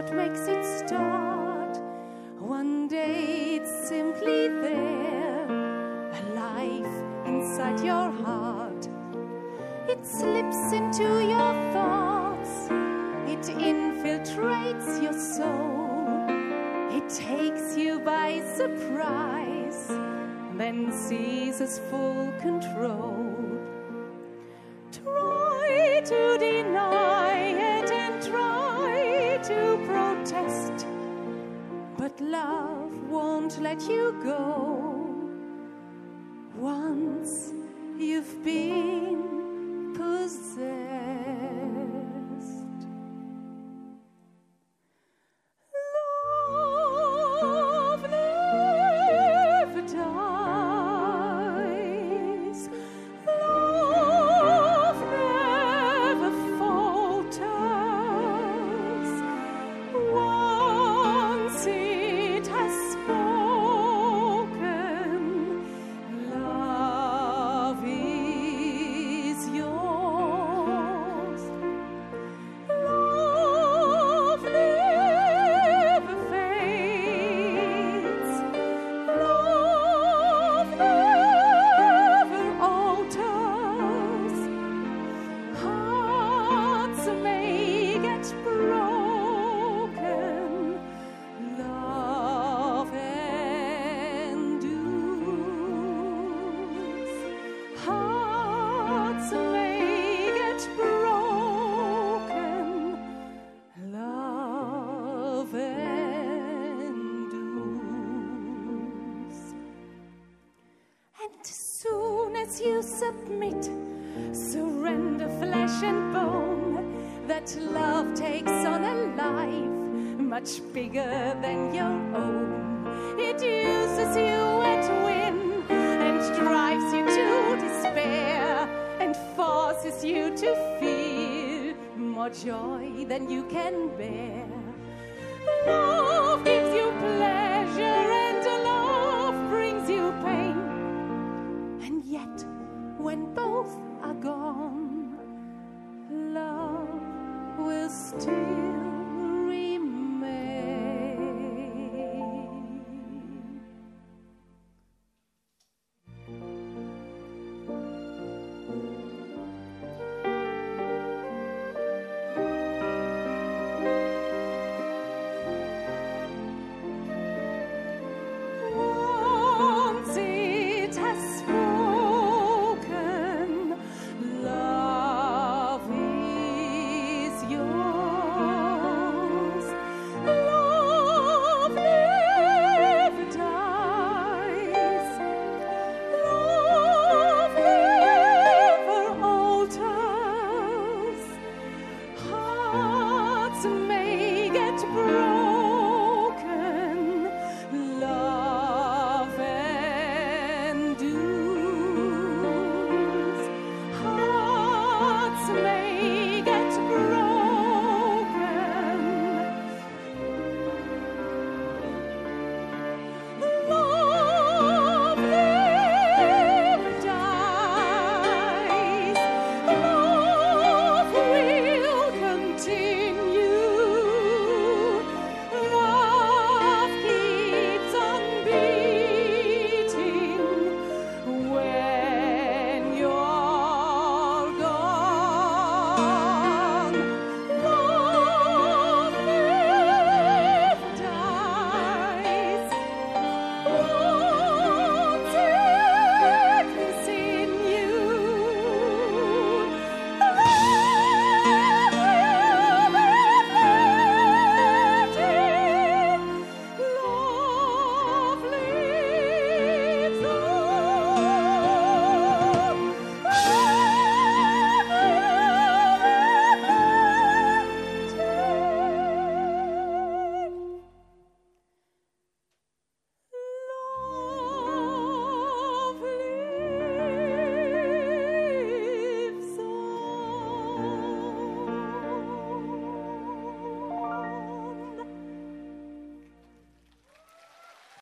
what makes it start. One day it's simply there, alive inside your heart. It slips into your thoughts, it infiltrates your soul. It takes you by surprise, then seizes full control. Try to deny it and try to protest, but love won't let you go. Once you've been possessed. Love never dies. Love never falters. Once it has spoken, love is yours. Love never fades. Love never alters. Hearts may get broken. Love endures. Hearts may get broken. Love endures. And as soon as you submit, surrender flesh and bone, that love takes on a life much bigger than your own. It uses you at will and drives you to despair and forces you to feel more joy than you can bear. Love gives you pleasure and love brings you pain. And yet, when both are gone, love will still remain. Once it has spoken, love is yours. Love never dies. Love never alters. Hearts may get broken. Love endures. Hearts may